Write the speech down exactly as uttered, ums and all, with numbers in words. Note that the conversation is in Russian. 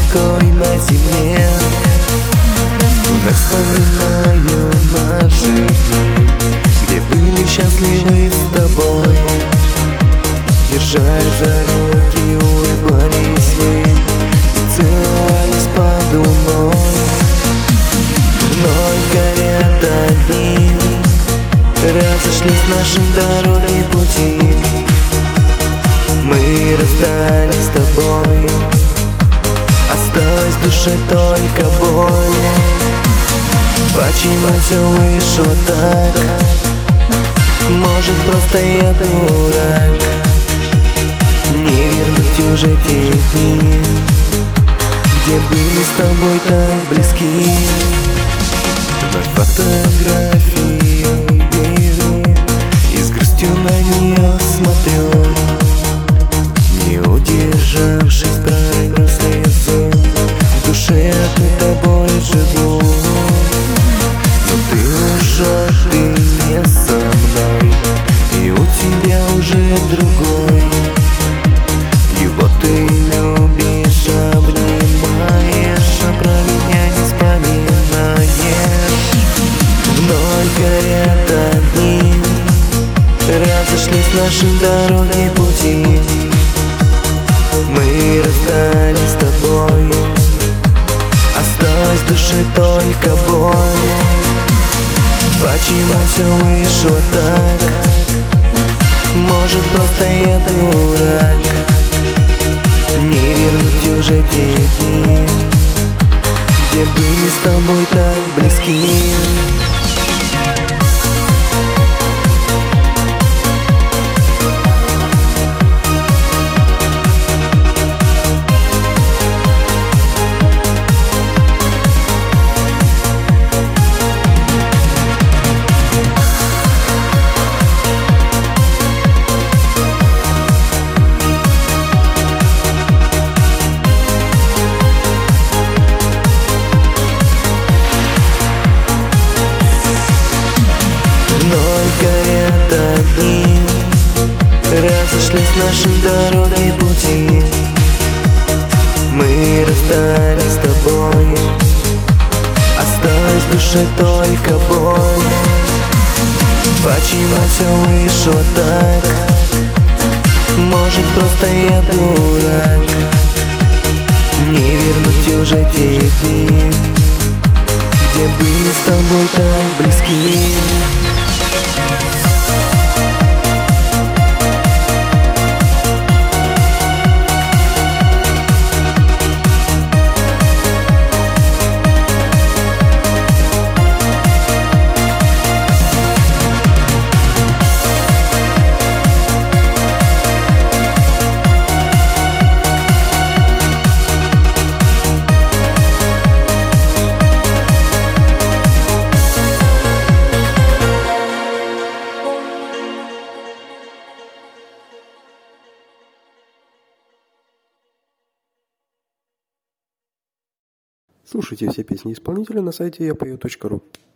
тоской на земле. Вновь вспоминаю наши дни, где были счастливы с тобой. Держась за руки, улыбались мы и целовались под луной. Вновь горят огни, разошлись наши дороги пути. Мы расстались с тобой, осталась в душе только боль. Почему все вышло так? Может, просто я дурак? Не вернуть уже те дни, где были с тобой так близки. На фотографии беру и с грустью на нее смотрю. Не удержавшись, пролью слезу, в душе от этой боли живу. Но ты ушел, ты не со мной, и у тебя уже другой. Его ты любишь, обнимаешь, а про меня не вспоминаешь. Вновь горят огни, разошлись наши дороги пути. Мы расстались с тобой, осталась в душе только боль. Почему все вышло так? Может, просто я дурак? Не вернуть уже те дни, где были с тобой так близки. Горят огни, разошлись наши дороги пути. Мы расстались с тобой, осталась в душе только боль. Почему все вышло так? Может, просто я дурак? Не вернуть уже те дни, где были с тобой так близки. Слушайте все песни исполнителя на сайте я пою точка ру.